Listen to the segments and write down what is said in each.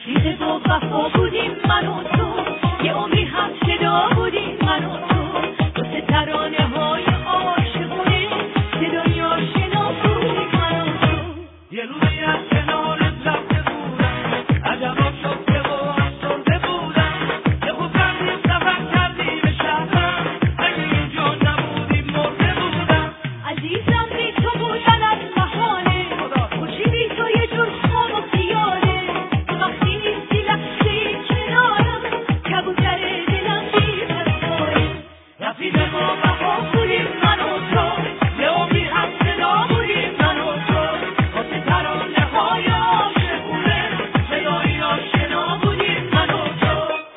رفیق با وفا بودیم من و تو، یه عمری هم صدا بودیم من و تو، واسه ترانه های عاشقونه صدای آشنا بودیم من و تو. یه روزی از کنارت رفته بودم، عجبا شد که با افسرده بودم، یه خوب کردیم سفر کردیم به شهرم، اگه اینجا نبودیم مرده بودم. عزیزم بی تو بودن از محاله، خوشی بی تو یه جور خواب و خیاله، وقتی نیستی لحظه کنارم کبوتر دلم بی پروانه. رفیق ما وفا بودیم من و تو، یه عمری هم صدا بودیم من و تو، واسه ترانه های عاشقونه صدای آشنا بودیم من و تو.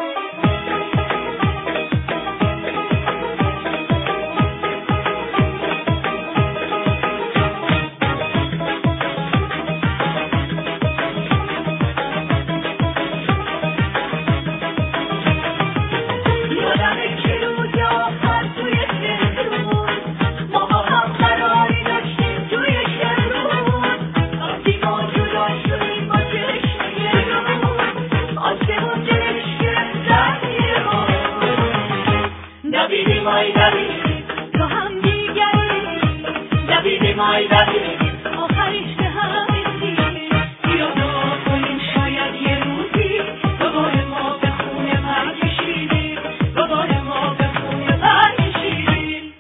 یادمه که روز آخر توی شهرون ما با هم قراری داشتیم توی شهرون، وقتی ما جدا شدیم با چشم یه روز آسمون دلش گرفت درگیرمون. دویدیم آی دویدیم، تو هم دیگری دویدیم آی دویدیم، آخرش به هم رسید. بیا دعا کنیم شاید یه روزی دوباره ما به خونه برگشیدیم، دوباره ما به خونه برگشیدیم.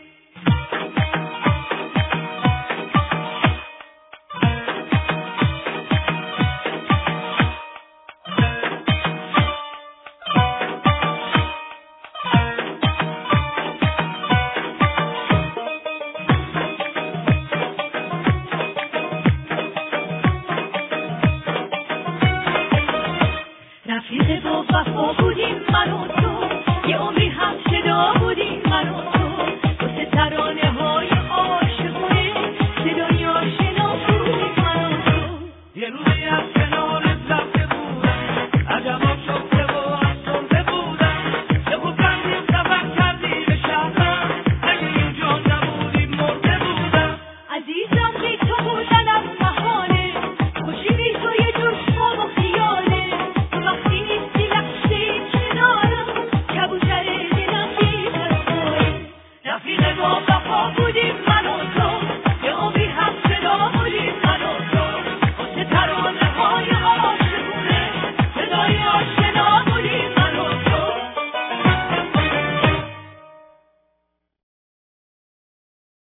رفیق با وفا بودیم من و